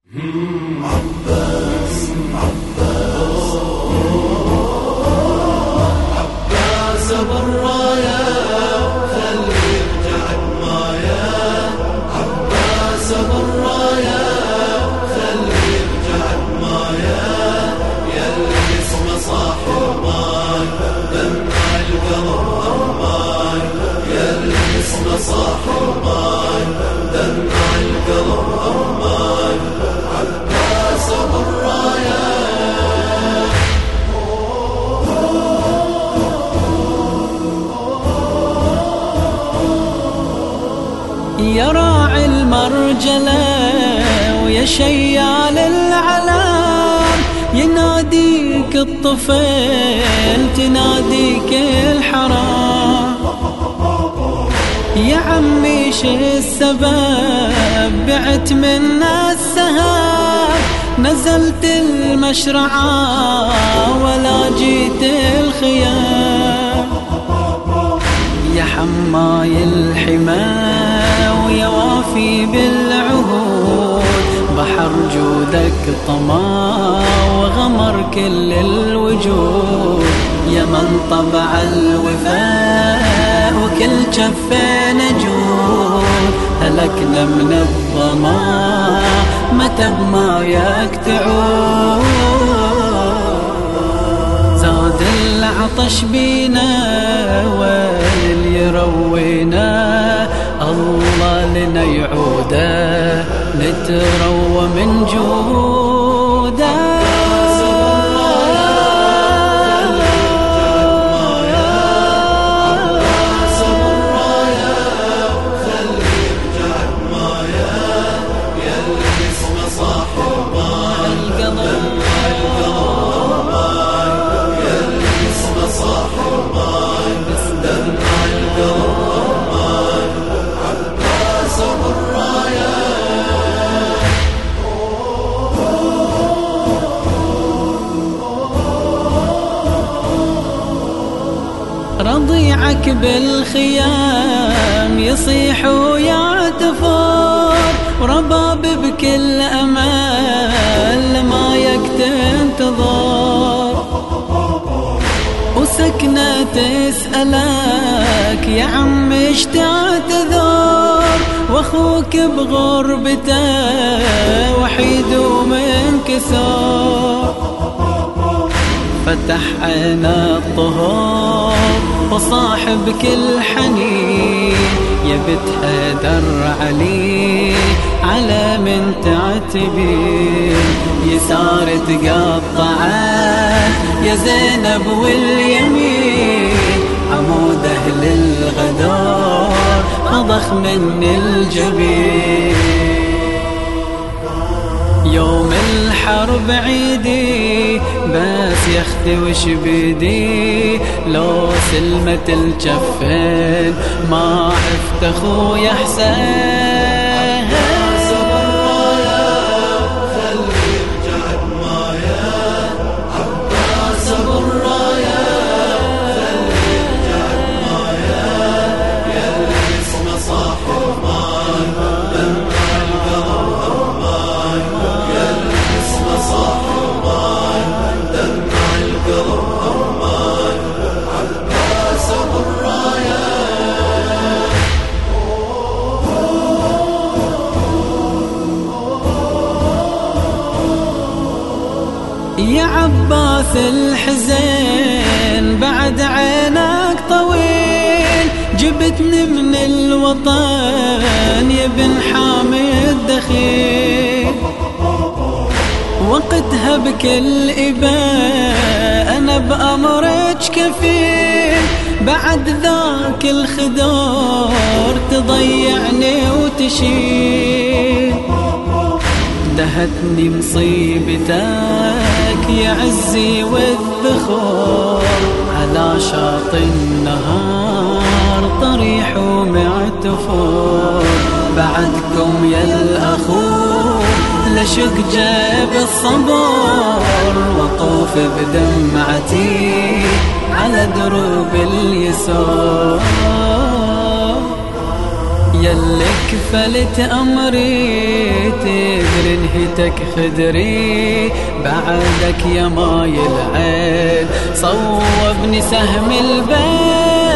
عباس عباس عباس بالراية خلي يرجع المايا عباس بالراية خلي يرجع المايا يلي اسمه صاحب ماي دمع القلب أماي يلي اسمه صاحب ماي دمع القلب أماي عباس بالراية يا راعي المرجلة ويا شيال العلام يناديك الطفل تناديك الحرام يا عمي شو السبب بعت منا السهام نزلت المشرعة ولا جيت الخيام يا حماي الحمى ويا وافي بالعهود بحر جودك طمع وغمر كل الوجود يا من طبع الوفاء وكل جفين جود هلكنا من الظما متى بماياك تعود زاد العطش بينا ويل يروينا الله لنا يعوده نتروى من جوده رضيعك بالخيام يصيح ويعتفر ورباب بكل أمل ما تنتظر وسكنة تسألك يا عم ايش تعتذر واخوك بغربته وحيد ومنكسر فتح عينا الطهور وصاحب كل حنين يا بنت حيدر علي على من تعتبين يسار تقطعت يا زينب واليمين عمود أهل الغدار أضخ من الجبين يوم الحرب عيدي بس يختي وش بيدي لو سلمت الجفين ما عفت اخويا حسين يا عباس الحزين بعد عينك طويل جبتني من الوطن يا بن حامد دخيل وقتها بكل إباء أنا بأمرك كفيل بعد ذاك الخدار تضيعني وتشيل دهتني مصيبتك يا عزي والذخور على شاطئ النهار طريح ومعتفور بعدكم يا الأخور لشق جاب الصبر وطوف بدمعتي على دروب اليسار يلي كفلت أمري تدري انهتك خدري بعدك يا ماي العين صوبني سهم البين